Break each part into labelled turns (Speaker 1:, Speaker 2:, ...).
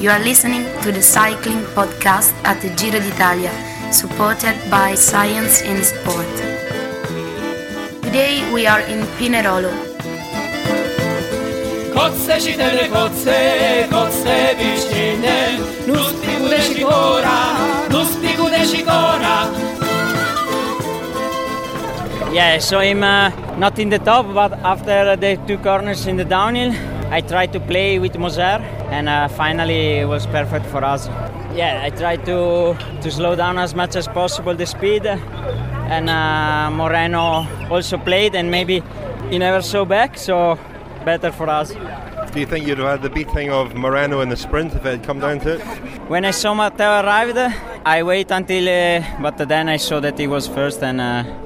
Speaker 1: You are listening to the cycling podcast at the Giro d'Italia, supported by Science in Sport. Today we are in Pinerolo.
Speaker 2: Kotce čitene kotce, kotce višćine, nuspiku dešikora.
Speaker 3: Yeah, so I'm not in the top, but after the two corners in the downhill, I tried to play with Moser, and finally it was perfect for us. Yeah, I tried to slow down as much as possible the speed, and Moreno also played, and maybe he never saw back, so better for us.
Speaker 4: Do you think you'd have had the beating of Moreno in the sprint if it had come down to it?
Speaker 3: When I saw Matteo arrived, I waited until, but then I saw that he was first, and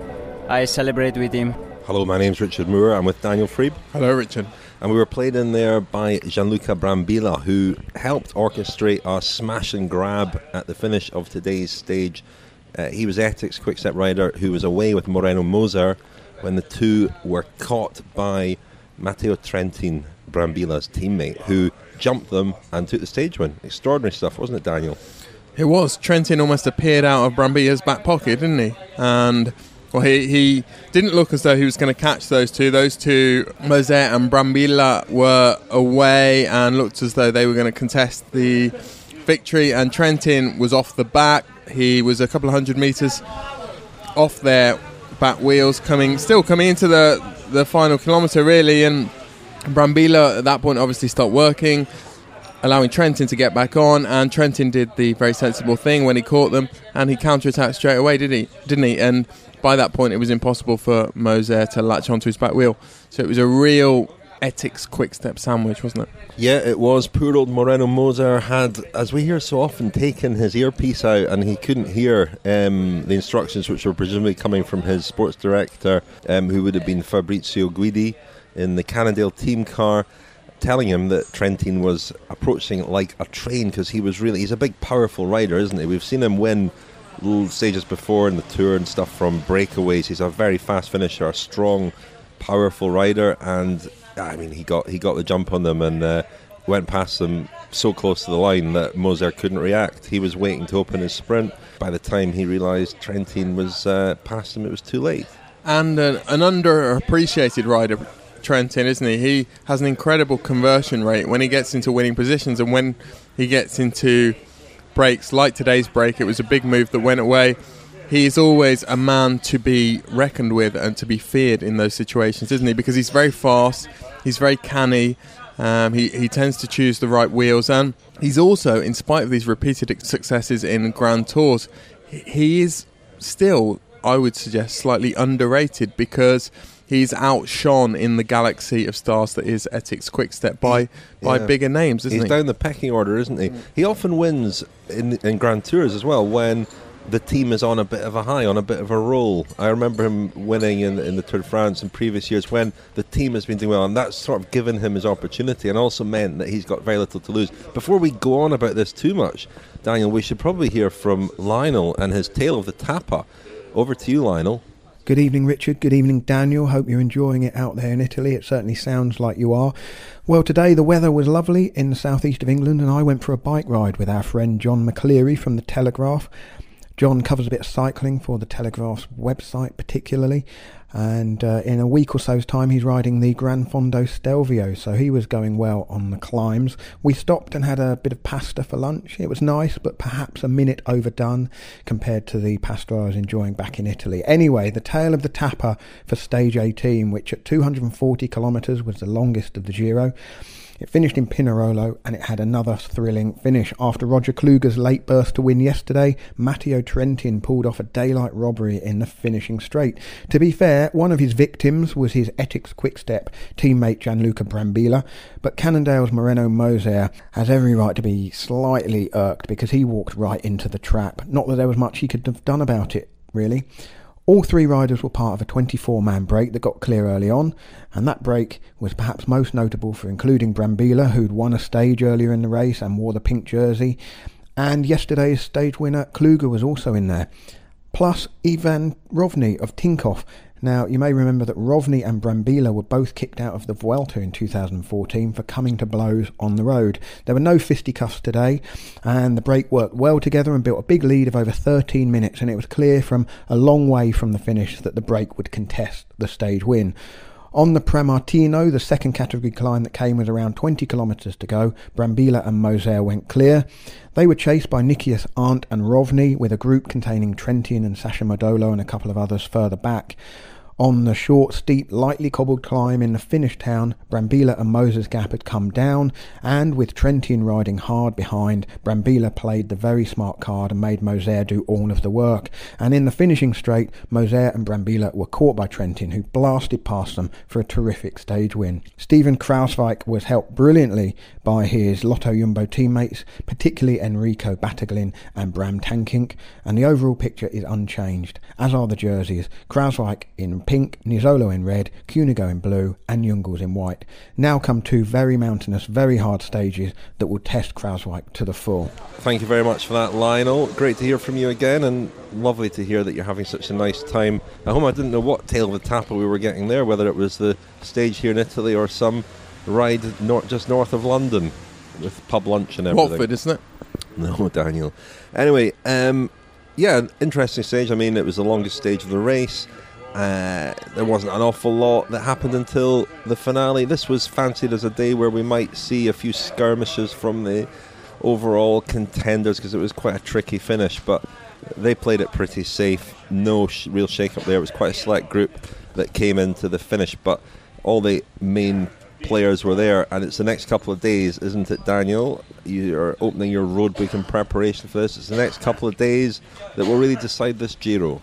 Speaker 3: I celebrate with him.
Speaker 4: Hello, my name's Richard Moore. I'm with Daniel Friebe.
Speaker 5: Hello, Richard.
Speaker 4: And we were played in there by Gianluca Brambilla, who helped orchestrate a smash and grab at the finish of today's stage. He was Etixx Quick-Step rider who was away with Moreno Moser when the two were caught by Matteo Trentin, Brambilla's teammate, who jumped them and took the stage win. Extraordinary stuff, wasn't it, Daniel?
Speaker 5: It was. Trentin almost appeared out of Brambilla's back pocket, didn't he? And well, he didn't look as though he was going to catch those two. Those two, Moser and Brambilla, were away and looked as though they were going to contest the victory. And Trentin was off the back. He was a couple of 100 metres off their back wheels, coming into the final kilometre, really. And Brambilla, at that point, obviously stopped working, allowing Trentin to get back on. And Trentin did the very sensible thing when he caught them, and he counter-attacked straight away, didn't he? And by that point, it was impossible for Moser to latch onto his back wheel. So it was a real Etixx Quick-Step sandwich, wasn't it?
Speaker 4: Yeah, it was. Poor old Moreno Moser had, as we hear so often, taken his earpiece out, and he couldn't hear the instructions, which were presumably coming from his sports director, who would have been Fabrizio Guidi in the Cannondale team car, telling him that Trentin was approaching like a train, because he's a big, powerful rider, isn't he? We've seen him win little stages before in the Tour and stuff from breakaways. He's a very fast finisher, a strong, powerful rider, and I mean, he got the jump on them and went past them so close to the line that Moser couldn't react. He was waiting to open his sprint. By the time he realised Trentin was past him, it was too late.
Speaker 5: And an underappreciated rider, Trentin, isn't he? He has an incredible conversion rate when he gets into winning positions, and when he gets into breaks like today's break, it was a big move that went away. He is always a man to be reckoned with and to be feared in those situations, isn't he? Because he's very fast, he's very canny, he tends to choose the right wheels, and he's also, in spite of these repeated successes in Grand Tours, he is still, I would suggest, slightly underrated, because he's outshone in the galaxy of stars that is Etixx Quick-Step by bigger names, isn't he?
Speaker 4: He's down the pecking order, isn't he? He often wins in Grand Tours as well when the team is on a bit of a high, on a bit of a roll. I remember him winning in the Tour de France in previous years when the team has been doing well, and that's sort of given him his opportunity and also meant that he's got very little to lose. Before we go on about this too much, Daniel, we should probably hear from Lionel and his tale of the Tappa. Over to you, Lionel.
Speaker 6: Good evening, Richard. Good evening, Daniel. Hope you're enjoying it out there in Italy. It certainly sounds like you are. Well, today the weather was lovely in the southeast of England, and I went for a bike ride with our friend John McCleary from The Telegraph. John covers a bit of cycling for The Telegraph's website particularly, and in a week or so's time he's riding the Gran Fondo Stelvio, so he was going well on the climbs. We stopped and had a bit of pasta for lunch. It was nice, but perhaps a minute overdone compared to the pasta I was enjoying back in Italy. Anyway, the tale of the Tappa for stage 18, which at 240 kilometres was the longest of the Giro. It finished in Pinerolo, and it had another thrilling finish. After Roger Kluge's late burst to win yesterday, Matteo Trentin pulled off a daylight robbery in the finishing straight. To be fair, one of his victims was his Etixx Quick-Step teammate Gianluca Brambilla, but Cannondale's Moreno Moser has every right to be slightly irked because he walked right into the trap. Not that there was much he could have done about it, really. All three riders were part of a 24-man break that got clear early on, and that break was perhaps most notable for including Brambilla, who'd won a stage earlier in the race and wore the pink jersey, and yesterday's stage winner Kluge was also in there. Plus Ivan Rovny of Tinkoff Now, you may remember that Rovni and Brambilla were both kicked out of the Vuelta in 2014 for coming to blows on the road. There were no fisticuffs today, and the break worked well together and built a big lead of over 13 minutes, and it was clear from a long way from the finish that the break would contest the stage win. On the Premartino, the second category climb that came with around 20 kilometres to go, Brambilla and Moser went clear. They were chased by Nikias Arndt and Rovni, with a group containing Trentin and Sasha Modolo and a couple of others further back. On the short, steep, lightly cobbled climb in the finish town, Brambilla and Moser's gap had come down, and with Trentin riding hard behind, Brambilla played the very smart card and made Moser do all of the work. And in the finishing straight, Moser and Brambilla were caught by Trentin, who blasted past them for a terrific stage win. Steven Kruijswijk was helped brilliantly by his Lotto Jumbo teammates, particularly Enrico Battaglin and Bram Tankink, and the overall picture is unchanged, as are the jerseys. Kruijswijk in pink, Nizzolo in red, Cunego in blue and Jungels in white. Now come two very mountainous, very hard stages that will test Kruijswijk to the full.
Speaker 4: Thank you very much for that, Lionel. Great to hear from you again, and lovely to hear that you're having such a nice time at home. I didn't know what tail of the tappa we were getting there, whether it was the stage here in Italy or some ride just north of London with pub lunch and everything.
Speaker 5: Watford, isn't it?
Speaker 4: No, Daniel. Anyway, interesting stage. I mean, it was the longest stage of the race. There wasn't an awful lot that happened until the finale. This was fancied as a day where we might see a few skirmishes from the overall contenders, because it was quite a tricky finish, but they played it pretty safe. No real shake-up there. It was quite a select group that came into the finish, but all the main players were there, and it's the next couple of days, isn't it, Daniel? You're opening your road book in preparation for this. It's the next couple of days that will really decide this Giro.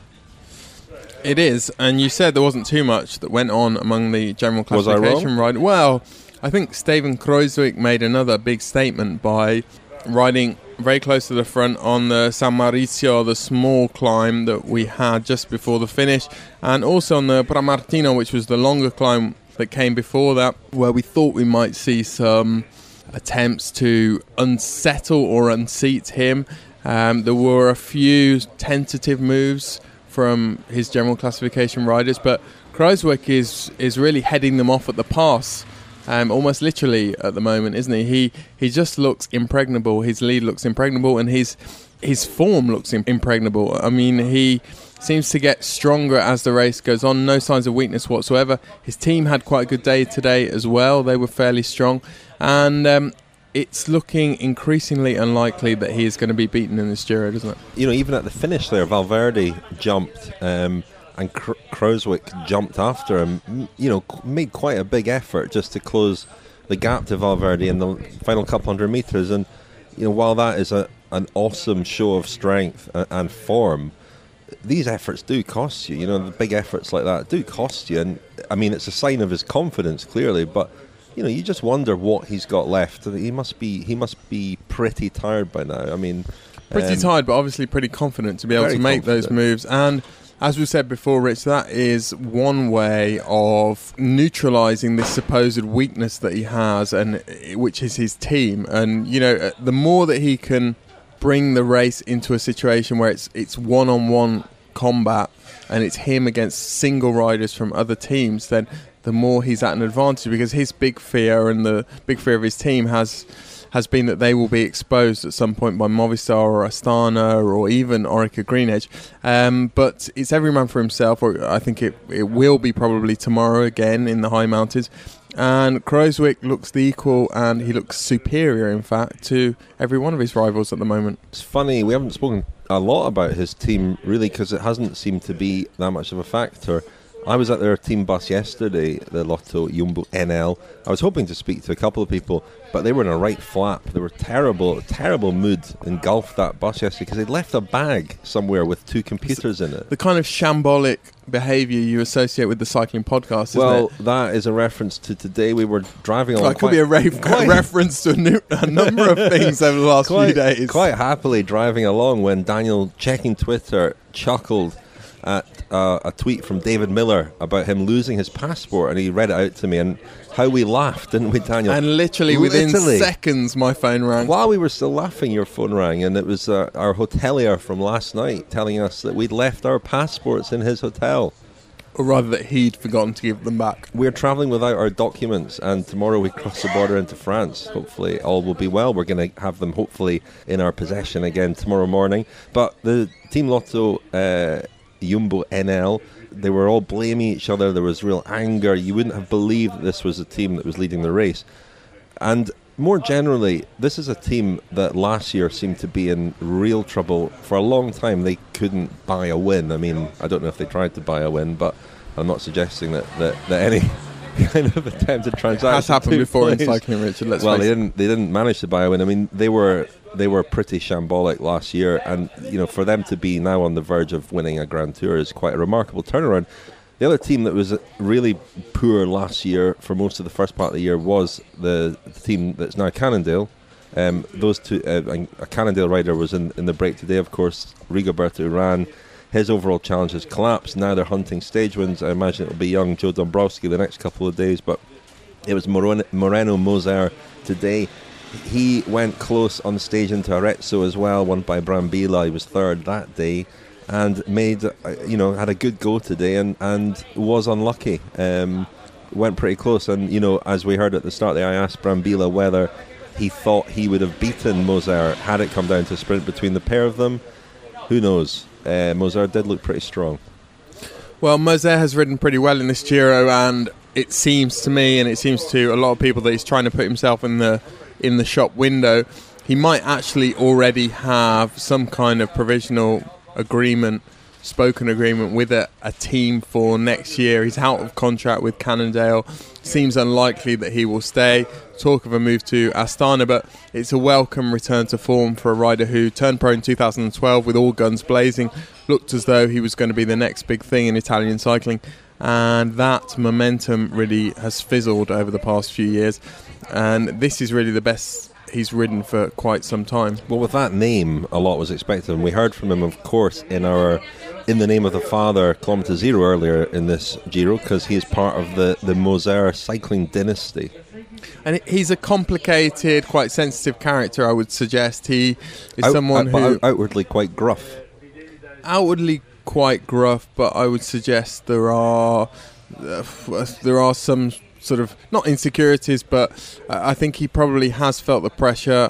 Speaker 5: It is, and you said there wasn't too much that went on among the general classification ride. Well, I think Steven Kruijswijk made another big statement by riding very close to the front on the San Maurizio, the small climb that we had just before the finish, and also on the Premartino, which was the longer climb that came before that, where we thought we might see some attempts to unsettle or unseat him. There were a few tentative moves from his general classification riders, but Kruijswijk is really heading them off at the pass, almost literally at the moment, isn't he? He just looks impregnable. His lead looks impregnable, and his form looks impregnable. I mean, he seems to get stronger as the race goes on. No signs of weakness whatsoever. His team had quite a good day today as well. They were fairly strong, and it's looking increasingly unlikely that he is going to be beaten in this Giro, doesn't it?
Speaker 4: You know, even at the finish there, Valverde jumped, and Kruijswijk jumped after him. You know, made quite a big effort just to close the gap to Valverde in the final couple hundred metres. And you know, while that is an awesome show of strength and form, these efforts do cost you. You know, the big efforts like that do cost you. And I mean, it's a sign of his confidence, clearly, but you know, you just wonder what he's got left. He must be pretty tired by now. I mean,
Speaker 5: pretty tired, but obviously pretty confident to be able to make those moves. And as we said before, Rich, that is one way of neutralising this supposed weakness that he has, and which is his team. And you know, the more that he can bring the race into a situation where it's one-on-one combat and it's him against single riders from other teams, then the more he's at an advantage, because his big fear and the big fear of his team has been that they will be exposed at some point by Movistar or Astana or even Orica Green Edge. But it's every man for himself, or I think it will be probably tomorrow again in the high mountains. And Kruijswijk looks the equal, and he looks superior, in fact, to every one of his rivals at the moment.
Speaker 4: It's funny, we haven't spoken a lot about his team, really, because it hasn't seemed to be that much of a factor. I was at their team bus yesterday, the Lotto Jumbo NL. I was hoping to speak to a couple of people, but they were in a right flap. They were terrible mood engulfed that bus yesterday because they'd left a bag somewhere with two computers in it.
Speaker 5: The kind of shambolic behaviour you associate with the cycling podcast, isn't it?
Speaker 4: Well, that is a reference to today. We were driving along.
Speaker 5: That could be a reference to a number of things over the last few days.
Speaker 4: Quite happily driving along when Daniel, checking Twitter, chuckled at a tweet from David Miller about him losing his passport, and he read it out to me, and how we laughed, didn't we, Daniel?
Speaker 5: And literally within seconds my phone rang.
Speaker 4: While we were still laughing, your phone rang, and it was our hotelier from last night telling us that we'd left our passports in his hotel.
Speaker 5: or rather that he'd forgotten to give them back.
Speaker 4: We're travelling without our documents, and tomorrow we cross the border into France. Hopefully all will be well. We're going to have them hopefully in our possession again tomorrow morning. But the Team Lotto Jumbo NL, they were all blaming each other. There was real anger. You wouldn't have believed that this was a team that was leading the race. And more generally, this is a team that last year seemed to be in real trouble. For a long time, they couldn't buy a win. I mean, I don't know if they tried to buy a win, but I'm not suggesting that any kind of attempted transaction
Speaker 5: has happened before in cycling, Richard.
Speaker 4: Well, they didn't manage to buy a win. I mean, they were pretty shambolic last year, and for them to be now on the verge of winning a Grand Tour is quite a remarkable turnaround. The other team that was really poor last year for most of the first part of the year was the team that's now Cannondale. Those two, a Cannondale rider was in the break today, of course. Rigoberto Urán, his overall challenge has collapsed. Now they're hunting stage wins. I imagine it'll be young Joe Dombrowski the next couple of days, but it was Moreno Moser today. He went close on stage into Arezzo as well, won by Brambilla. He was third that day. And made, had a good go today and was unlucky. Went pretty close. And, as we heard at the start there, I asked Brambilla whether he thought he would have beaten Moser had it come down to a sprint between the pair of them. Who knows? Moser did look pretty strong.
Speaker 5: Well, Moser has ridden pretty well in this Giro, and it seems to me, and it seems to a lot of people, that he's trying to put himself in the shop window. He might actually already have some kind of provisional spoken agreement with a team for next year. He's out of contract with Cannondale. Seems unlikely that he will stay. Talk of a move to Astana, but it's a welcome return to form for a rider who turned pro in 2012 with all guns blazing, looked as though he was going to be the next big thing in Italian cycling, and that momentum really has fizzled over the past few years, and this is really the best he's ridden for quite some time.
Speaker 4: Well, with that name, a lot was expected, and we heard from him, of course, in the Name of the Father Kilometre Zero earlier in this Giro, because he is part of the Moser cycling dynasty.
Speaker 5: And he's a complicated, quite sensitive character, I would suggest. He is someone who...
Speaker 4: outwardly quite gruff.
Speaker 5: Outwardly quite gruff, but I would suggest there are some sort of, not insecurities, but I think he probably has felt the pressure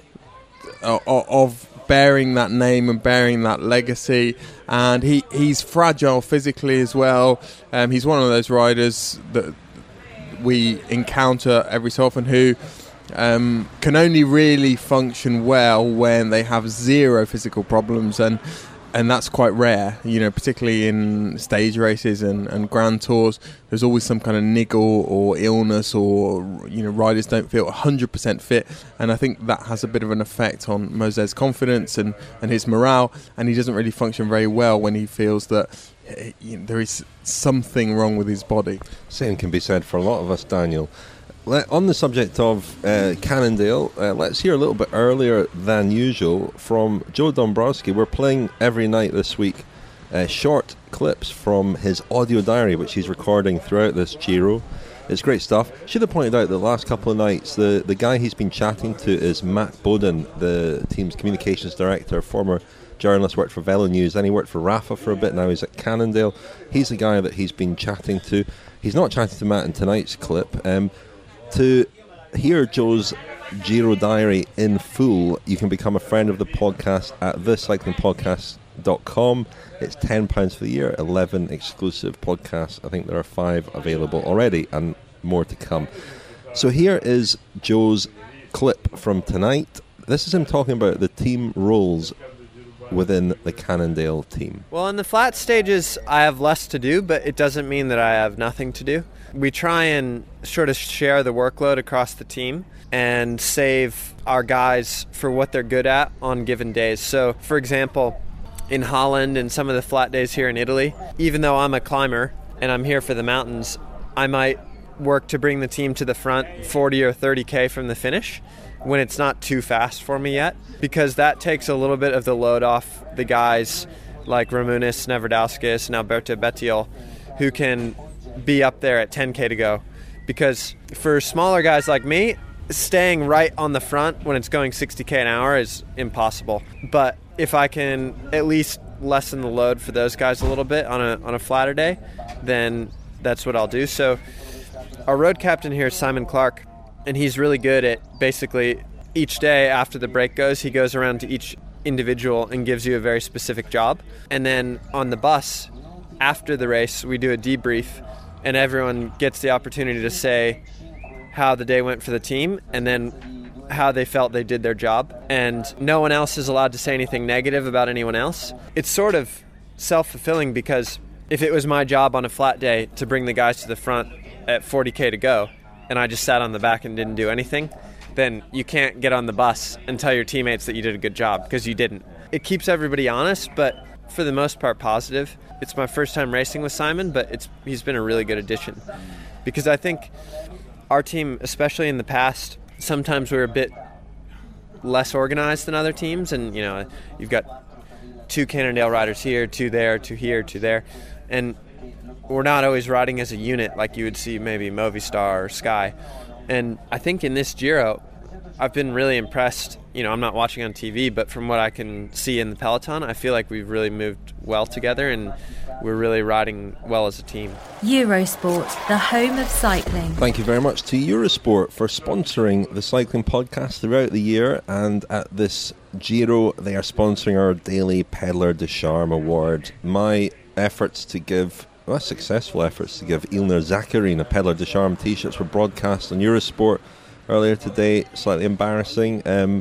Speaker 5: of bearing that name and bearing that legacy, and he's fragile physically as well. He's one of those riders that we encounter every so often who can only really function well when they have zero physical problems, and that's quite rare, particularly in stage races and Grand Tours. There's always some kind of niggle or illness, or riders don't feel 100% fit, and I think that has a bit of an effect on Moser's confidence and his morale, and he doesn't really function very well when he feels that there is something wrong with his body.
Speaker 4: Same can be said for a lot of us, Daniel. On the subject of Cannondale, let's hear a little bit earlier than usual from Joe Dombrowski. We're playing every night this week short clips from his audio diary, which he's recording throughout this Giro. It's great stuff. Should have pointed out that the last couple of nights, the guy he's been chatting to is Matt Bowden, the team's communications director, former journalist, worked for Velo News, then he worked for Rafa for a bit, now he's at Cannondale. He's the guy that he's been chatting to. He's not chatting to Matt in tonight's clip. To hear Joe's Giro diary in full, you can become a friend of the podcast at thecyclingpodcast.com. It's £10 for the year, 11 exclusive podcasts. I think there are 5 available already and more to come. So here is Joe's clip from tonight. This is him talking about the team roles within the Cannondale team.
Speaker 7: Well, in the flat stages, I have less to do, but it doesn't mean that I have nothing to do. We try and sort of share the workload across the team and save our guys for what they're good at on given days. So, for example, in Holland and some of the flat days here in Italy, even though I'm a climber and I'm here for the mountains, I might work to bring the team to the front 40 or 30K from the finish when it's not too fast for me yet, because that takes a little bit of the load off the guys like Ramonis, Neverdauskis, and Alberto Bettiol, who can be up there at 10K to go. Because for smaller guys like me, staying right on the front when it's going 60K an hour is impossible. But if I can at least lessen the load for those guys a little bit on a flatter day, then that's what I'll do. So our road captain here is Simon Clark, and he's really good at basically each day after the break goes, he goes around to each individual and gives you a very specific job. And then on the bus, after the race, we do a debrief, and everyone gets the opportunity to say how the day went for the team and then how they felt they did their job. And no one else is allowed to say anything negative about anyone else. It's sort of self-fulfilling, because if it was my job on a flat day to bring the guys to the front at 40K to go, and I just sat on the back and didn't do anything, then you can't get on the bus and tell your teammates that you did a good job, because you didn't. It keeps everybody honest, but for the most part positive. It's my first time racing with Simon, but he's been a really good addition, because I think our team, especially in the past, sometimes we're a bit less organized than other teams, and you've got 2 Cannondale riders here, 2 there, 2 here, 2 there, and we're not always riding as a unit like you would see maybe Movistar or Sky. And I think in this Giro, I've been really impressed. I'm not watching on TV, but from what I can see in the peloton, I feel like we've really moved well together and we're really riding well as a team.
Speaker 8: Eurosport, the home of cycling.
Speaker 4: Thank you very much to Eurosport for sponsoring the cycling podcast throughout the year, and at this Giro they are sponsoring our daily Pedlar de Charme award. My successful efforts to give Ilnur Zakarin a Pedlar de Charme t-shirts were broadcast on Eurosport earlier today. Slightly embarrassing, and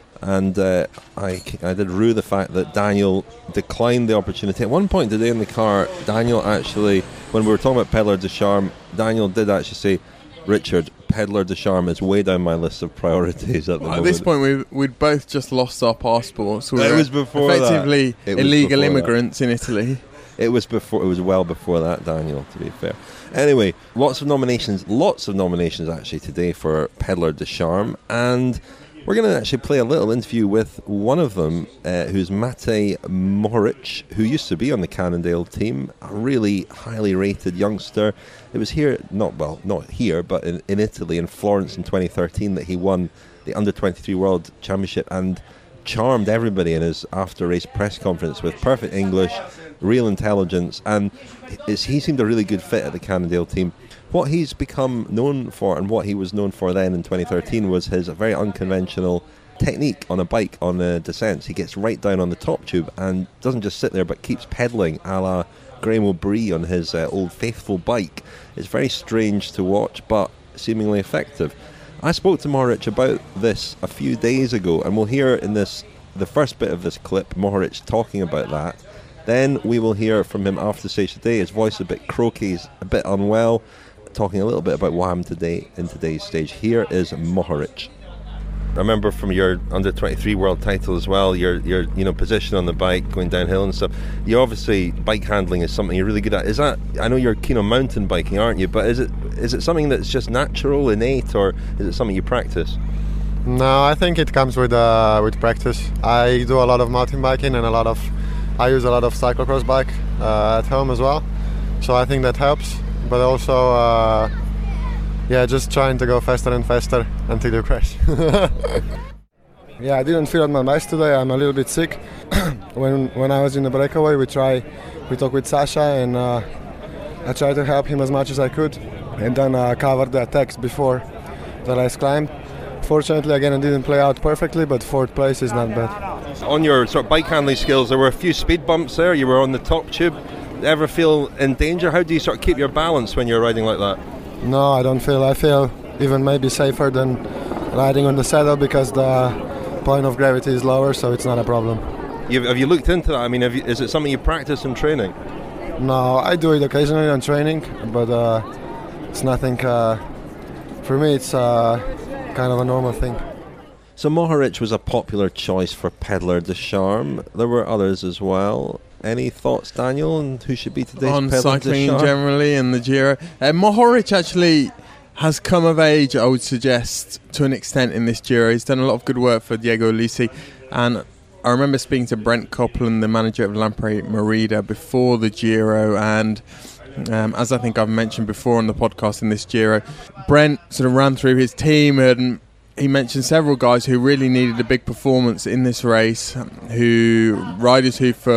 Speaker 4: I did rue the fact that Daniel declined the opportunity. At one point today in the car, Daniel actually, when we were talking about Pedlar de Charme, Daniel did actually say, "Richard, Pedlar de Charme is way down my list of priorities at the moment."
Speaker 5: At this point, we'd both just lost our passports.
Speaker 4: It was before
Speaker 5: effectively
Speaker 4: that.
Speaker 5: Illegal immigrants in Italy.
Speaker 4: It was well before that, Daniel, to be fair. Anyway, lots of nominations actually today for Pedlar de Charme, and we're going to actually play a little interview with one of them, who's Matej Mohoric, who used to be on the Cannondale team, a really highly rated youngster. It was here, not here, but in Italy, in Florence in 2013, that he won the Under-23 World Championship and charmed everybody in his after-race press conference with perfect English, real intelligence, and he seemed a really good fit at the Cannondale team. What he's become known for, and what he was known for then in 2013, was his very unconventional technique on a bike on the descents. He gets right down on the top tube and doesn't just sit there but keeps pedalling a la Graham O'Brien on his old faithful bike. It's very strange to watch, but seemingly effective. I spoke to Mohoric about this a few days ago, and we'll hear in the first bit of this clip Mohoric talking about that. Then we will hear from him after the stage today. His voice is a bit croaky, he's a bit unwell, talking a little bit about what happened today in today's stage. Here is Mohoric. I remember from your Under-23 world title as well, your position on the bike, going downhill and stuff. You obviously, bike handling is something you're really good at. Is that, I know you're keen on mountain biking, aren't you? But is it something that's just natural, innate, or is it something you practice?
Speaker 9: No, I think it comes with practice. I do a lot of mountain biking and I use a lot of cyclocross bike at home as well. So I think that helps. But also, just trying to go faster and faster until you crash. I didn't feel at my best today. I'm a little bit sick. when I was in the breakaway, we talked with Sasha, and I tried to help him as much as I could, and then covered the attacks before the last climb. Fortunately, again, it didn't play out perfectly, but 4th place is not bad.
Speaker 4: On your sort of bike handling skills, there were a few speed bumps there. You were on the top tube. Ever feel in danger? How do you sort of keep your balance when you're riding like that?
Speaker 9: No, I don't feel. I feel even maybe safer than riding on the saddle, because the point of gravity is lower, so it's not a problem.
Speaker 4: Have you looked into that? I mean, is it something you practice in training?
Speaker 9: No, I do it occasionally on training, but it's nothing. For me, it's kind of a normal thing.
Speaker 4: So Mohoric was a popular choice for Pedlar de Charme. There were others as well. Any thoughts, Daniel, on who should be today's
Speaker 5: on
Speaker 4: Pedlar
Speaker 5: cycling
Speaker 4: de Charme?
Speaker 5: Generally and the Giro? Mohoric actually has come of age, I would suggest, to an extent in this Giro. He's done a lot of good work for Diego Ulissi, and I remember speaking to Brent Copland, the manager of Lampre Merida, before the Giro, and as I think I've mentioned before on the podcast in this Giro, Brent sort of ran through his team, and he mentioned several guys who really needed a big performance in this race, riders who for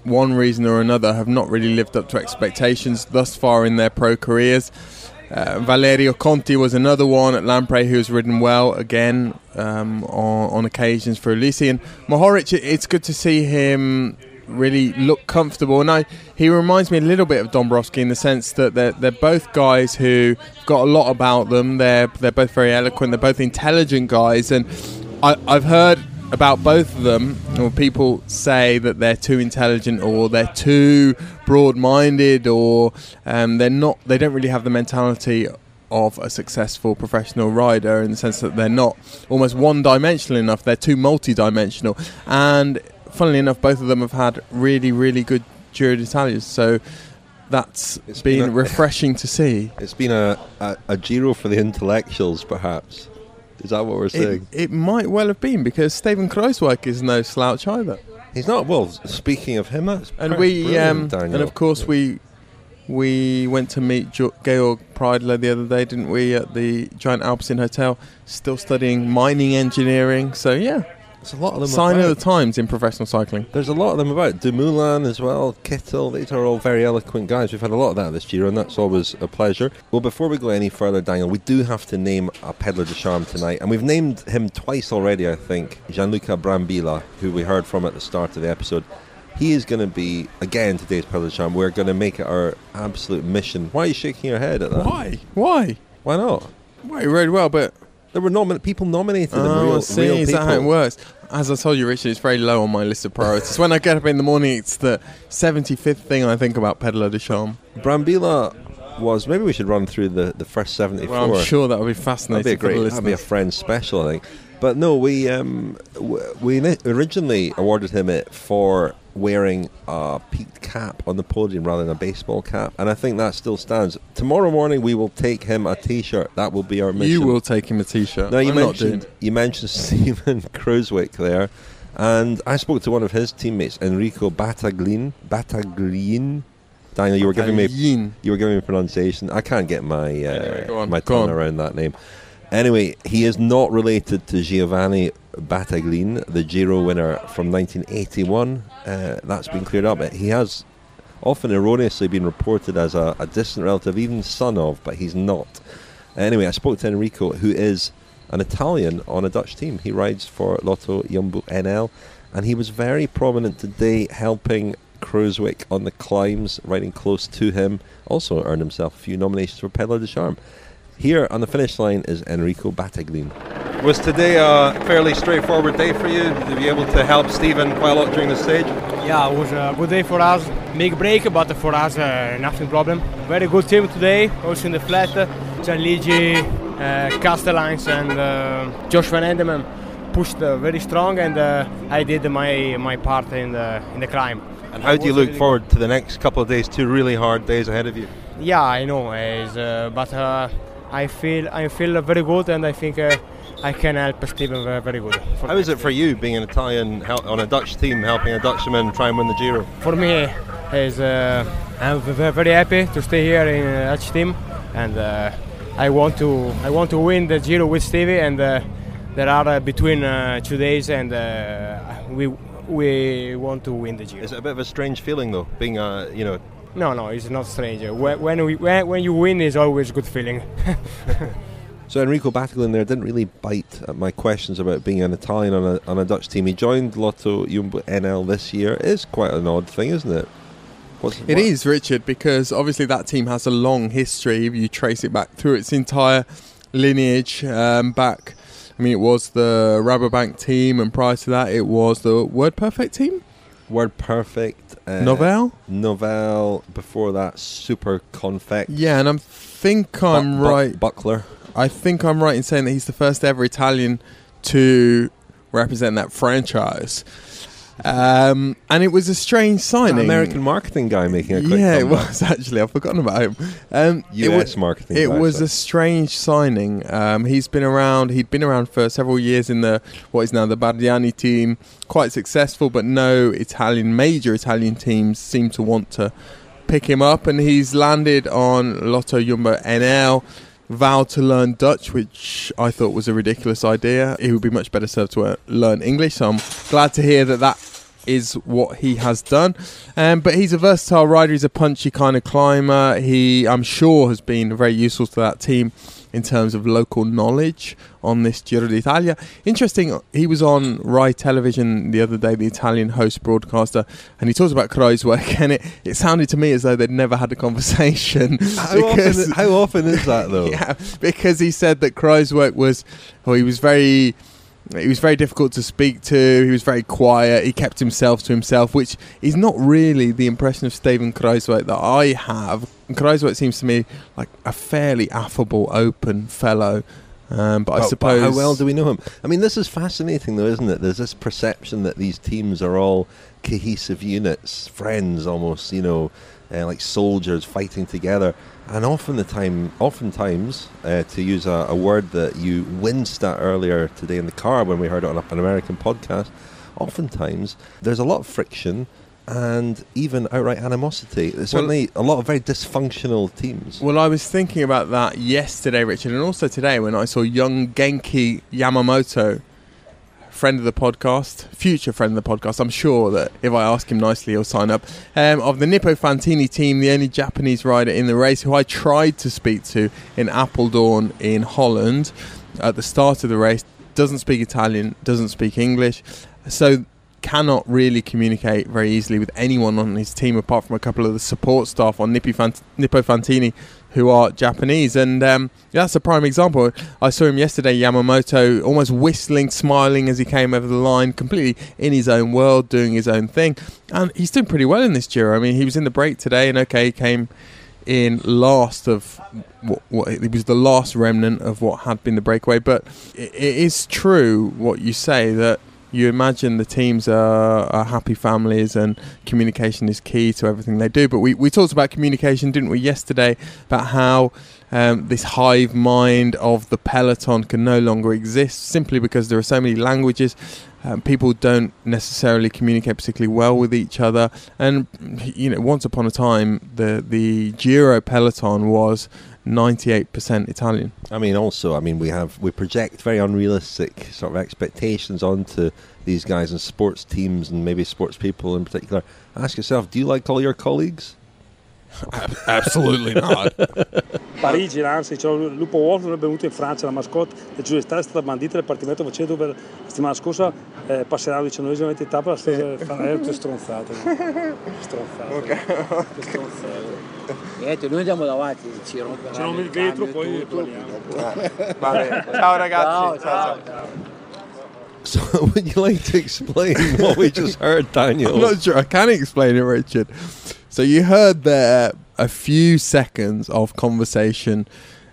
Speaker 5: one reason or another, have not really lived up to expectations thus far in their pro careers. Valerio Conti was another one at Lamprey who's ridden well again on occasions for Ulissi. And Mohoric, it's good to see him really look comfortable. And he reminds me a little bit of Dombrowski in the sense that they're both guys who got a lot about them. They're both very eloquent. They're both intelligent guys. And I've heard about both of them, or people say that they're too intelligent or they're too broad-minded, or they don't really have the mentality of a successful professional rider, in the sense that they're not almost one-dimensional enough, they're too multi-dimensional. And funnily enough, both of them have had really, really good Giro d'Italia, so it's been refreshing to see.
Speaker 4: It's been a Giro for the intellectuals, perhaps. Is that what we're saying?
Speaker 5: It might well have been, because Steven Kruijswijk is no slouch either.
Speaker 4: He's not. Well, speaking of him, that's
Speaker 5: and of course we went to meet Georg Preidler the other day, didn't we, at the Giant Alpecin Hotel, still studying mining engineering. So yeah, there's a lot of them. Sign of the times in professional cycling.
Speaker 4: There's a lot of them about. Dumoulin as well, Kittel. These are all very eloquent guys. We've had a lot of that this Giro, and that's always a pleasure. Well, before we go any further, Daniel, we do have to name a Pedlar de Charme tonight, and we've named him twice already, I think. Gianluca Brambilla, who we heard from at the start of the episode. He is going to be, again, today's Pedlar de Charme. We're going to make it our absolute mission. Why are you shaking your head at that?
Speaker 5: Why
Speaker 4: not?
Speaker 5: Well, he rode well, but
Speaker 4: there were people nominated him. Real
Speaker 5: is
Speaker 4: people.
Speaker 5: That how it works? As I told you, Richard, it's very low on my list of priorities. When I get up in the morning, it's the 75th thing I think about Pedlar de Charme.
Speaker 4: Brambilla was... Maybe we should run through the first 74.
Speaker 5: Well, I'm sure that would be fascinating.
Speaker 4: That'd be great. That'd be a Friends special, I think. But no, we originally awarded him it for wearing a peaked cap on the podium rather than a baseball cap, and I think that still stands. Tomorrow morning we will take him a T-shirt. That will be our mission.
Speaker 5: You will take him a T-shirt.
Speaker 4: Now, you mentioned Steven Kruijswijk there, and I spoke to one of his teammates, Enrico Battaglin. Daniel, you were giving me pronunciation. I can't get my my tongue around that name. Anyway, he is not related to Giovanni Battaglin, the Giro winner from 1981. That's been cleared up. He has often erroneously been reported as a distant relative, even son of, but he's not. Anyway, I spoke to Enrico, who is an Italian on a Dutch team. He rides for Lotto Jumbo NL, and he was very prominent today, helping Kruijswijk on the climbs, riding close to him. Also earned himself a few nominations for Pedlar de Charme. Here on the finish line is Enrico Battaglin. Was today a fairly straightforward day for you? Did you be able to help Steven quite a lot during the stage?
Speaker 10: Yeah, it was a good day for us. Big break, but for us, nothing problem. Very good team today, also in the flat. Gianluigi, Castellines and Josh Van Endeman pushed very strong, and I did my part in the climb.
Speaker 4: And how do you look forward to the next couple of days, 2 really hard days ahead of you?
Speaker 10: Yeah, I know, but I feel very good, and I think I can help Steven very good.
Speaker 4: How is it for you being an Italian on a Dutch team, helping a Dutchman try and win the Giro?
Speaker 10: For me, I'm very happy to stay here in a Dutch team, and I want to win the Giro with Stevie, and there are between 2 days, and we want to win the Giro.
Speaker 4: Is it a bit of a strange feeling though, being
Speaker 10: No, it's not strange. When you win, it's always a good feeling.
Speaker 4: So Enrico Battaglin there didn't really bite at my questions about being an Italian on a Dutch team. He joined Lotto Jumbo NL this year. It is quite an odd thing, isn't it?
Speaker 5: It is, Richard, because obviously that team has a long history. You trace it back through its entire lineage back. I mean, it was the Rabobank team, and prior to that, it was the Word Perfect team.
Speaker 4: Word Perfect.
Speaker 5: Novell.
Speaker 4: Before that, Super Confect.
Speaker 5: Yeah, and I'm right.
Speaker 4: Buckler.
Speaker 5: I think I'm right in saying that he's the first ever Italian to represent that franchise. And it was a strange signing.
Speaker 4: American marketing guy making a quick
Speaker 5: comeback.
Speaker 4: It
Speaker 5: was actually. I've forgotten about him.
Speaker 4: US marketing.
Speaker 5: It was a strange signing. He'd been around for several years in what is now the Bardiani team. Quite successful, but no major Italian teams seem to want to pick him up. And he's landed on Lotto Jumbo NL. Vowed to learn Dutch, which I thought was a ridiculous idea. He would be much better served to learn English, so I'm glad to hear that is what he has done. But he's a versatile rider. He's a punchy kind of climber. He, I'm sure, has been very useful to that team in terms of local knowledge on this Giro d'Italia. Interesting, he was on Rai Television the other day, the Italian host broadcaster, and he talked about Kruijswijk, and it sounded to me as though they'd never had a conversation.
Speaker 4: How often is that, though?
Speaker 5: Yeah, because he said that Kruijswijk he was very difficult to speak to. He was very quiet. He kept himself to himself, which is not really the impression of Steven Kruijswijk that I have. Kruijswijk seems to me like a fairly affable, open fellow. But I suppose...
Speaker 4: But how well do we know him? I mean, this is fascinating, though, isn't it? There's this perception that these teams are all cohesive units, friends almost, like soldiers fighting together. And oftentimes, to use a word that you winced at earlier today in the car when we heard it on an American podcast, oftentimes there's a lot of friction and even outright animosity. There's certainly a lot of very dysfunctional teams.
Speaker 5: Well, I was thinking about that yesterday, Richard, and also today when I saw young Genki Yamamoto, friend of the podcast, future friend of the podcast. I'm sure that if I ask him nicely, he'll sign up. Of the Nippo Fantini team, the only Japanese rider in the race who I tried to speak to in Apeldoorn in Holland at the start of the race, doesn't speak Italian, doesn't speak English, so cannot really communicate very easily with anyone on his team apart from a couple of the support staff on Nippo Fantini who are Japanese, and that's a prime example. I saw him yesterday, Yamamoto, almost whistling, smiling as he came over the line, completely in his own world, doing his own thing, and he's doing pretty well in this Giro. I mean, he was in the break today, and he came in last of what it was the last remnant of what had been the breakaway, but it is true what you say, that you imagine the teams are happy families and communication is key to everything they do. But we talked about communication, didn't we, yesterday, about how this hive mind of the peloton can no longer exist simply because there are so many languages. People don't necessarily communicate particularly well with each other. And, once upon a time, the Giro peloton was 98% Italian.
Speaker 4: We project very unrealistic sort of expectations onto these guys and sports teams and maybe sports people in particular. Ask yourself, do you like all your colleagues?
Speaker 5: Absolutely not.
Speaker 11: Parigi, anzi, il Lupo Wolf non è venuto in Francia, la mascotte del Giro d'Italia è stata bandita del Partimento facendo per la settimana scorsa passerà la 19ª tappa, la tutte stronzate.
Speaker 10: Okay.
Speaker 11: Niente, noi andiamo davanti, ci rompiamo il vetro, poi
Speaker 5: Ciao ragazzi. Ciao.
Speaker 4: So would you like to explain what we just heard, Daniel?
Speaker 5: I'm not sure I can explain it, Richard. So you heard there a few seconds of conversation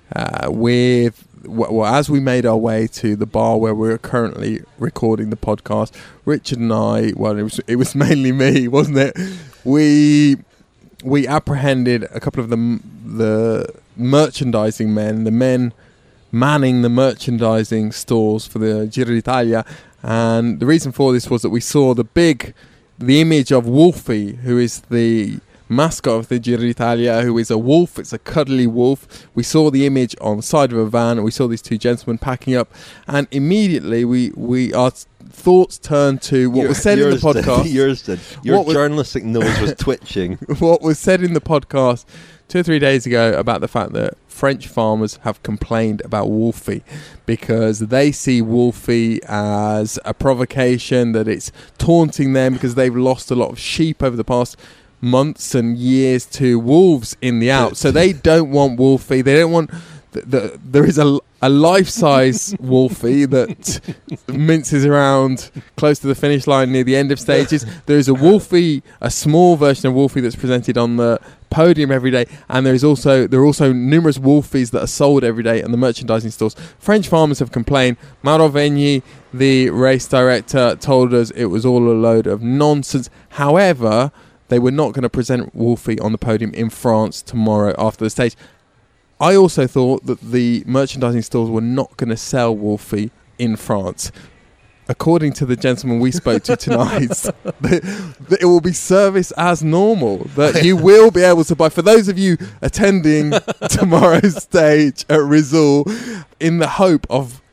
Speaker 5: with, as we made our way to the bar where we're currently recording the podcast, Richard and I, well, it was mainly me, wasn't it? We apprehended a couple of the merchandising men, the men manning the merchandising stores for the Giro d'Italia, and the reason for this was that we saw the image of Wolfie, who is the mascot of the Giro d'Italia, who is a wolf. It's a cuddly wolf. We saw the image on the side of a van, and we saw these two gentlemen packing up, and immediately our thoughts turned to what was said in the podcast.
Speaker 4: Yours did. Your journalistic nose was twitching.
Speaker 5: What was said in the podcast 2 or 3 days ago about the fact that French farmers have complained about Wolfie because they see Wolfie as a provocation, that it's taunting them because they've lost a lot of sheep over the past months and years to wolves in the Alps. So they don't want Wolfie. They don't want... There is a life-size Wolfie that minces around close to the finish line near the end of stages. There is a Wolfie, a small version of Wolfie that's presented on the podium every day, and there are also numerous Wolfies that are sold every day in the merchandising stores. French farmers have complained. Mauro Vegni, the race director, told us it was all a load of nonsense. However, they were not going to present Wolfie on the podium in France tomorrow after the stage. I also thought that the merchandising stores were not going to sell Wolfie in France. According to the gentleman we spoke to tonight, it will be service as normal, that you will be able to buy. For those of you attending tomorrow's stage at Rizal, in the hope of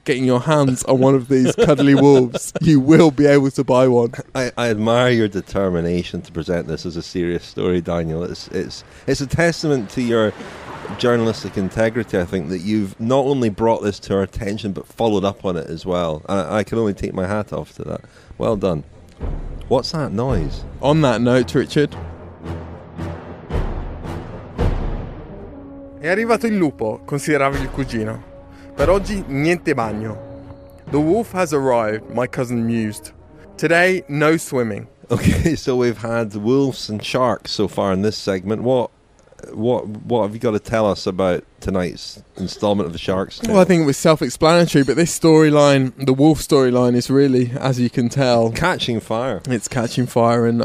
Speaker 5: getting your hands on one of these cuddly wolves, you will be able to buy one.
Speaker 4: I admire your determination to present this as a serious story, Daniel. It's a testament to your journalistic integrity, I think, that you've not only brought this to our attention but followed up on it as well. I can only take my hat off to that. Well done. What's that noise?
Speaker 5: On that note, Richard. È arrivato il lupo, considerava il cugino. Per oggi niente bagno. The wolf has arrived, my cousin mused. Today, no swimming.
Speaker 4: Okay, so we've had wolves and sharks so far in this segment. What have you got to tell us about tonight's instalment of the Sharks Tale?
Speaker 5: Well, I think it was self-explanatory, but this storyline, the wolf storyline, is really, as you can tell,
Speaker 4: catching fire.
Speaker 5: It's catching fire, and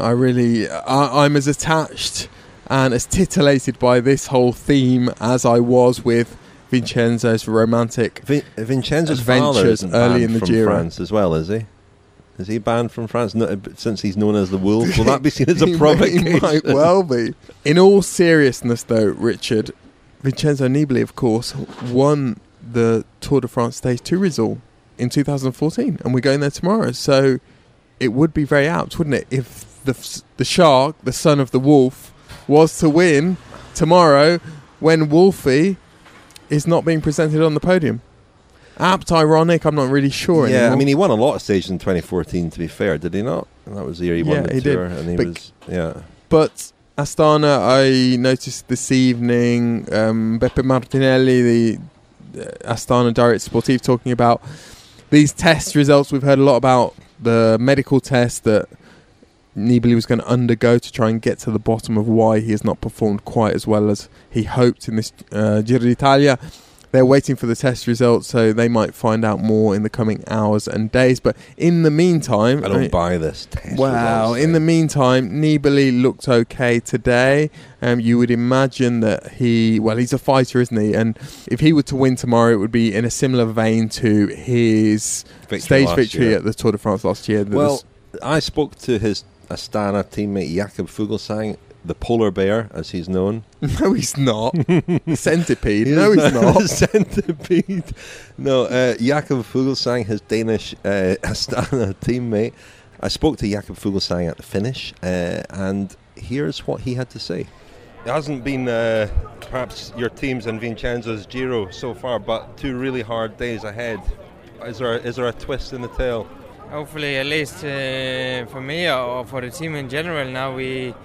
Speaker 5: I'm as attached and as titillated by this whole theme as I was with Vincenzo's romantic
Speaker 4: Vincenzo's
Speaker 5: adventures early in the Giro.
Speaker 4: France as well, is he? Is he banned from France since he's known as the Wolf? Will that be seen as a provocation?
Speaker 5: He might well be. In all seriousness, though, Richard, Vincenzo Nibali, of course, won the Tour de France Stage 2 result in 2014, and we're going there tomorrow. So it would be very apt, wouldn't it, if the shark, the son of the wolf, was to win tomorrow when Wolfie is not being presented on the podium. Apt, ironic, I'm not really sure anymore.
Speaker 4: Yeah, I mean, he won a lot of stages in 2014, to be fair, did he not? And that was the year he won the Tour.
Speaker 5: Did.
Speaker 4: And
Speaker 5: But Astana, I noticed this evening, Beppe Martinelli, the Astana Direct Sportif, talking about these test results. We've heard a lot about the medical test that Nibali was going to undergo to try and get to the bottom of why he has not performed quite as well as he hoped in this Giro d'Italia. They're waiting for the test results, so they might find out more in the coming hours and days. But in the meantime,
Speaker 4: I don't buy this test
Speaker 5: results. In the meantime, Nibali looked okay today. You would imagine that he's a fighter, isn't he? And if he were to win tomorrow, it would be in a similar vein to his stage victory at the Tour de France last year.
Speaker 4: I spoke to his Astana teammate Jakob Fuglsang, the polar bear, as he's known.
Speaker 5: No, he's not. Centipede. No, he's not.
Speaker 4: Centipede. No, Jakob Fuglsang, his Danish Astana teammate. I spoke to Jakob Fuglsang at the finish, and here's what he had to say. It hasn't been perhaps your team's and Vincenzo's Giro so far, but 2 really hard days ahead. Is there a twist in the tale?
Speaker 12: Hopefully, at least for me or for the team in general, now we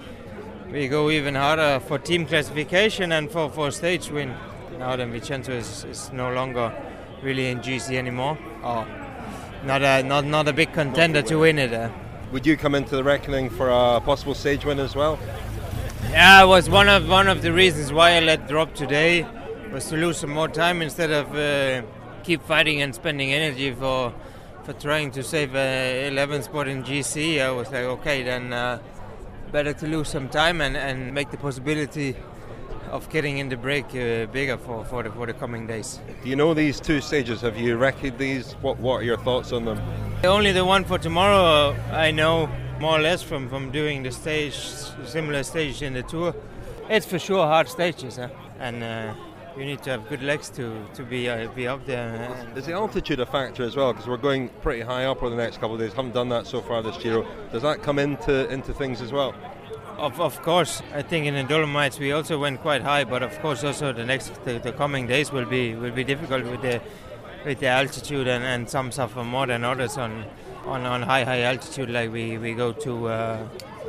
Speaker 12: go even harder for team classification and for stage win. Now that Vincenzo is no longer really in GC anymore, or not a big contender to win it.
Speaker 4: Would you come into the reckoning for a possible stage win as well?
Speaker 12: Yeah, it was one of the reasons why I let drop today, was to lose some more time instead of keep fighting and spending energy for trying to save 11th spot in GC. I was like, okay, then better to lose some time and make the possibility of getting in the break bigger for the coming days.
Speaker 4: Do you know these 2 stages? Have you recce'd these? What are your thoughts on them?
Speaker 12: Only the one for tomorrow I know more or less from doing the similar stage in the Tour. It's for sure hard stages, and you need to have good legs to be up there.
Speaker 4: Is the altitude a factor as well? Because we're going pretty high up over the next couple of days. Haven't done that so far this Giro. Does that come into things as well?
Speaker 12: Of course. I think in the Dolomites we also went quite high, but of course also the coming days will be difficult with the altitude, and some suffer more than others on high altitude like we go to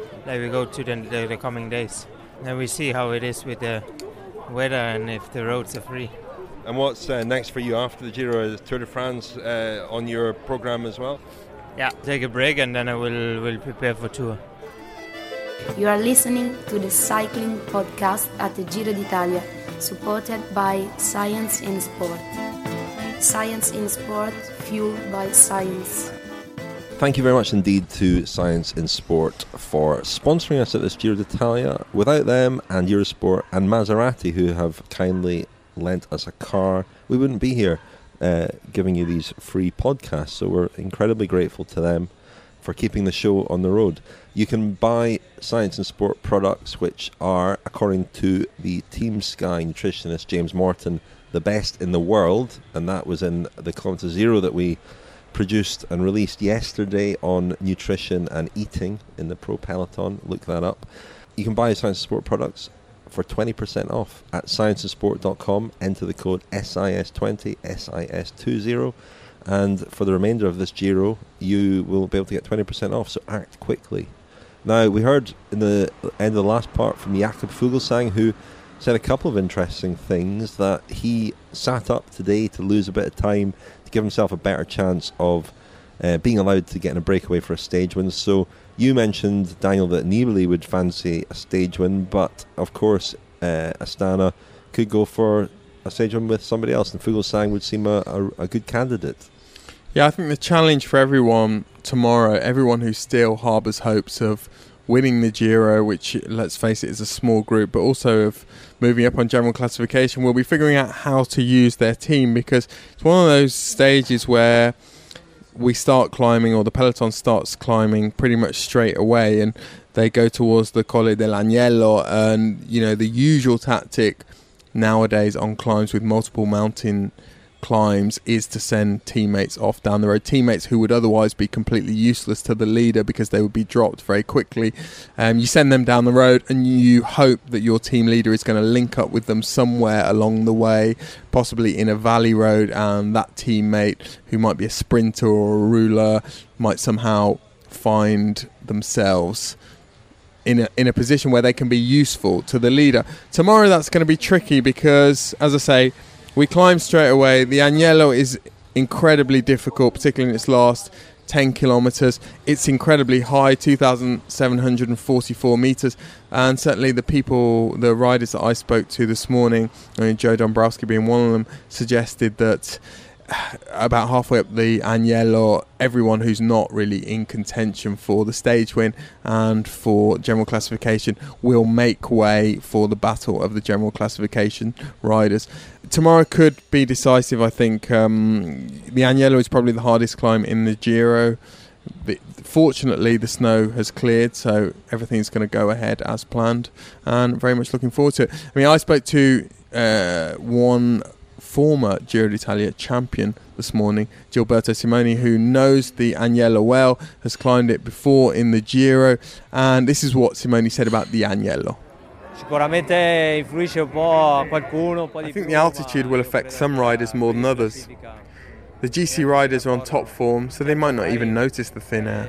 Speaker 12: the coming days. And we see how it is with the weather and if the roads are free.
Speaker 4: And what's next for you after the Giro? Is Tour de France on your program as well?
Speaker 12: Yeah, take a break and then I will prepare for Tour.
Speaker 1: You are listening to the cycling podcast at the Giro d'Italia, supported by Science in Sport. Science in Sport, fueled by science.
Speaker 4: Thank you very much indeed to Science in Sport for sponsoring us at this Giro d'Italia. Without them and Eurosport and Maserati, who have kindly lent us a car, we wouldn't be here giving you these free podcasts. So we're incredibly grateful to them for keeping the show on the road. You can buy Science and Sport products, which are, according to the Team Sky nutritionist James Morton, the best in the world, and that was in the Kilometre Zero that we produced and released yesterday on nutrition and eating in the Pro Peloton. Look that up. You can buy Science and Sport products for 20% off at scienceandsport.com. Enter the code SIS20, SIS20, and for the remainder of this Giro you will be able to get 20% off, so act quickly. Now, we heard in the end of the last part from Jakob Fuglsang, who said a couple of interesting things, that he sat up today to lose a bit of time to give himself a better chance of being allowed to get in a breakaway for a stage win. So you mentioned, Daniel, that Nibali would fancy a stage win, but of course Astana could go for a stage win with somebody else, and Fuglsang would seem a good candidate.
Speaker 5: Yeah, I think the challenge for everyone tomorrow, everyone who still harbours hopes of winning the Giro, which, let's face it, is a small group, but also of moving up on general classification, will be figuring out how to use their team, because it's one of those stages where we start climbing, or the peloton starts climbing pretty much straight away, and they go towards the Colle dell'Agnello, and the usual tactic nowadays on climbs with multiple mountain climbs is to send teammates off down the road, teammates who would otherwise be completely useless to the leader because they would be dropped very quickly. You send them down the road and you hope that your team leader is going to link up with them somewhere along the way, possibly in a valley road, and that teammate, who might be a sprinter or a ruler, might somehow find themselves in a position where they can be useful to the leader. Tomorrow that's going to be tricky because, as I say, we climb straight away. The Agnello is incredibly difficult, particularly in its last 10 kilometres. It's incredibly high, 2,744 metres, and certainly the riders that I spoke to this morning, Joe Dombrowski being one of them, suggested that about halfway up the Agnello, everyone who's not really in contention for the stage win and for general classification will make way for the battle of the general classification riders. Tomorrow could be decisive, I think. The Agnello is probably the hardest climb in the Giro. Fortunately, the snow has cleared, so everything's going to go ahead as planned, and very much looking forward to it. I mean, I spoke to one former Giro d'Italia champion this morning, Gilberto Simoni, who knows the Agnello well, has climbed it before in the Giro, and this is what Simoni said about the Agnello. I think the altitude will affect some riders more than others. The GC riders are on top form, so they might not even notice the thin air.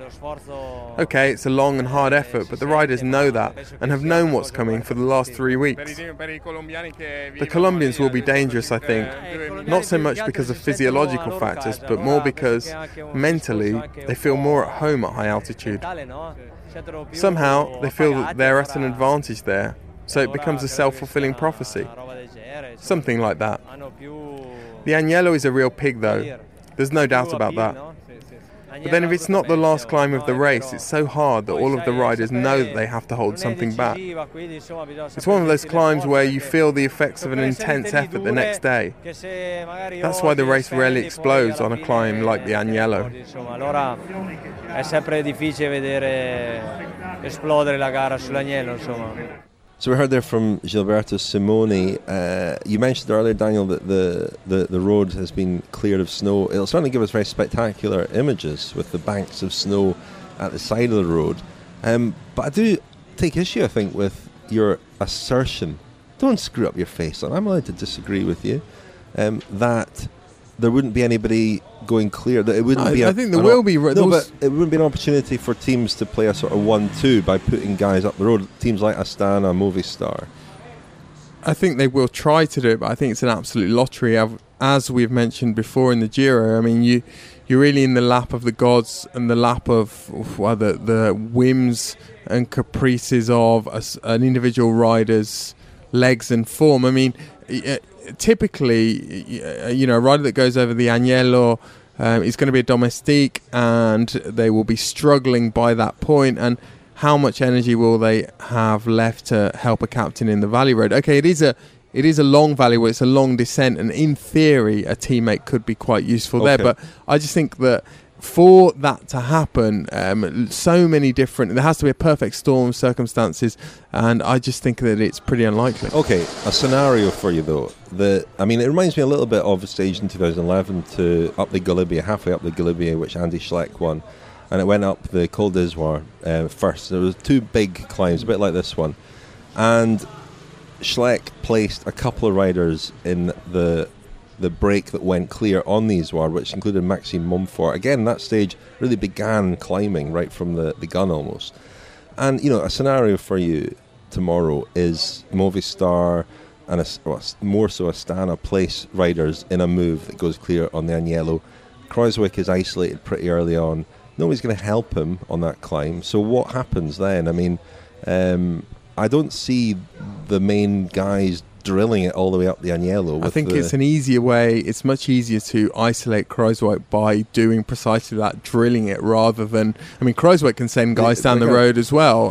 Speaker 5: Okay, it's a long and hard effort, but the riders know that and have known what's coming for the last 3 weeks. The Colombians will be dangerous, I think, not so much because of physiological factors, but more because mentally they feel more at home at high altitude. Somehow they feel that they're at an advantage there, so it becomes a self-fulfilling prophecy. Something like that. The Agnello is a real pig, though. There's no doubt about that. But then if it's not the last climb of the race, it's so hard that all of the riders know that they have to hold something back. It's one of those climbs where you feel the effects of an intense effort the next day. That's why the race rarely explodes on a climb like the Agnello.
Speaker 4: So we heard there from Gilberto Simoni. You mentioned earlier, Daniel, that the road has been cleared of snow. It'll certainly give us very spectacular images with the banks of snow at the side of the road. But I do take issue, I think, with your assertion. Don't screw up your face. I'm allowed to disagree with you. That there wouldn't be anybody going clear. That it wouldn't be.
Speaker 5: I think there will be.
Speaker 4: No, but it wouldn't be an opportunity for teams to play a sort of 1-2 by putting guys up the road. Teams like Astana, Movistar.
Speaker 5: I think they will try to do it, but I think it's an absolute lottery. As we've mentioned before in the Giro, I mean, you're really in the lap of the gods and the lap of the whims and caprices of an individual rider's legs and form. I mean, typically, a rider that goes over the Agnello is going to be a domestique, and they will be struggling by that point. And how much energy will they have left to help a captain in the valley road? Okay, it is a long valley road, it's a long descent, and in theory, a teammate could be quite useful there. But I just think that for that to happen, there has to be a perfect storm of circumstances, and I just think that it's pretty unlikely.
Speaker 4: Okay, a scenario for you though. It reminds me a little bit of a stage in 2011 halfway up the Galibier, which Andy Schleck won, and it went up the Col d'Izoard first. There was 2 big climbs, a bit like this one, and Schleck placed a couple of riders in the break that went clear on the Izoard, which included Maxime Montfort. Again, that stage really began climbing right from the gun almost. And, a scenario for you tomorrow is Movistar and more so Astana place riders in a move that goes clear on the Agnello. Kruijswijk is isolated pretty early on. Nobody's going to help him on that climb. So what happens then? I mean, I don't see the main guys drilling it all the way up the Agnello.
Speaker 5: I think it's an easier way. It's much easier to isolate Kruijswijk by doing precisely that, drilling it, rather than... I mean, Kruijswijk can send guys down the road as well.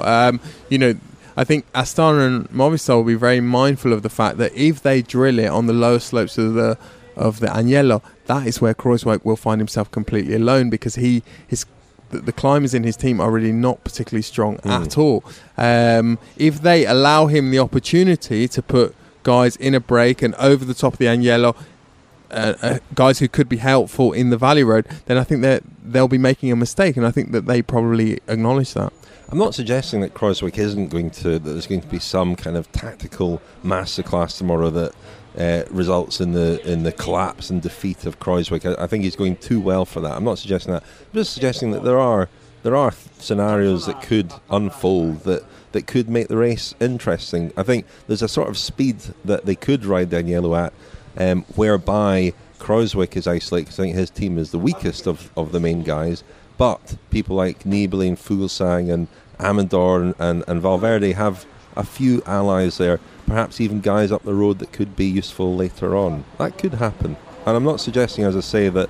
Speaker 5: I think Astana and Movistar will be very mindful of the fact that if they drill it on the lower slopes of the Agnello, that is where Kruijswijk will find himself completely alone, because the climbers in his team are really not particularly strong at all. If they allow him the opportunity to put guys in a break and over the top of the Agnello, guys who could be helpful in the Valley Road, then I think that they'll be making a mistake, and I think that they probably acknowledge that.
Speaker 4: I'm not suggesting that Kruijswijk that there's going to be some kind of tactical masterclass tomorrow that results in the collapse and defeat of Kruijswijk. I think he's going too well for that. I'm not suggesting that. I'm just suggesting that there are scenarios that could unfold that could make the race interesting. I think there's a sort of speed that they could ride the Agnello at, whereby Kruijswijk is isolated, because I think his team is the weakest of the main guys, but people like Nibali and Fuglsang and Amador and Valverde have a few allies there, perhaps even guys up the road that could be useful later on. That could happen, and I'm not suggesting, as I say, that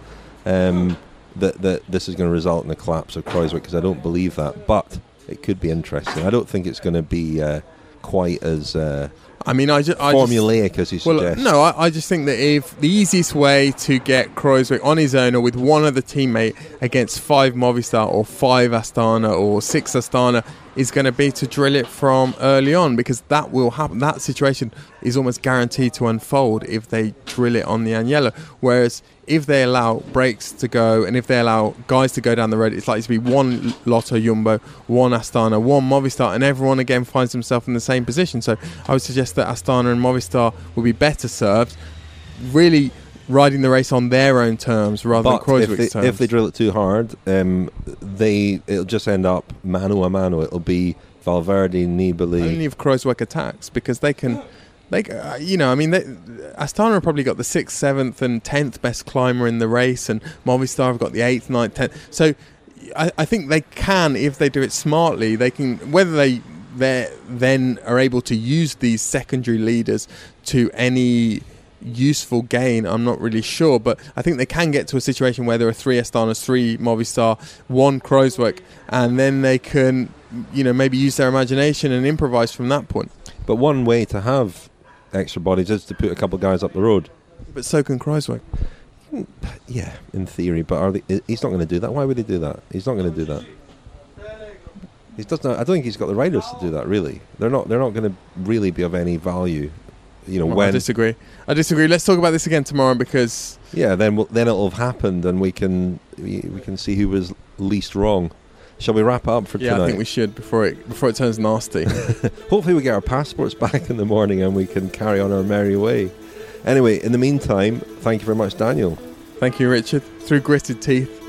Speaker 4: that this is going to result in the collapse of Kruijswijk, because I don't believe that, but it could be interesting. I don't think it's going to be quite as formulaic as you suggest.
Speaker 5: No, I just think that if the easiest way to get Kruijswijk on his own or with one other teammate against 5 Movistar or 5 Astana or 6 Astana is going to be to drill it from early on, because that will happen. That situation is almost guaranteed to unfold if they drill it on the Agnello. Whereas if they allow breaks to go and if they allow guys to go down the road, it's likely to be one Lotto Jumbo, one Astana, one Movistar, and everyone again finds himself in the same position. So I would suggest that Astana and Movistar will be better served really riding the race on their own terms rather than Kruijswijk's terms.
Speaker 4: If they drill it too hard, it'll just end up mano a mano. It'll be Valverde, Nibali.
Speaker 5: Only if Kruijswijk attacks, because they can... Astana have probably got the 6th, 7th and 10th best climber in the race, and Movistar have got the 8th, 9th, 10th. So I think they can, if they do it smartly, they can... Whether they then are able to use these secondary leaders to any useful gain, I'm not really sure, but I think they can get to a situation where there are 3 Astanas, 3 Movistar, 1 Kruijswijk, and then they can maybe use their imagination and improvise from that point.
Speaker 4: But one way to have extra bodies is to put a couple of guys up the road.
Speaker 5: But so can Kruijswijk.
Speaker 4: Yeah, in theory, but he's not going to do that. Why would he do that? He's not going to do that. He doesn't. I don't think he's got the riders to do that. Really, they're not going to really be of any value.
Speaker 5: I disagree. Let's talk about this again tomorrow, because
Speaker 4: then it'll have happened, and we can see who was least wrong. Shall we wrap up for tonight?
Speaker 5: Yeah, I think we should before it turns nasty.
Speaker 4: Hopefully we get our passports back in the morning and we can carry on our merry way. Anyway, in the meantime, thank you very much, Daniel.
Speaker 5: Thank you, Richard. Through gritted teeth.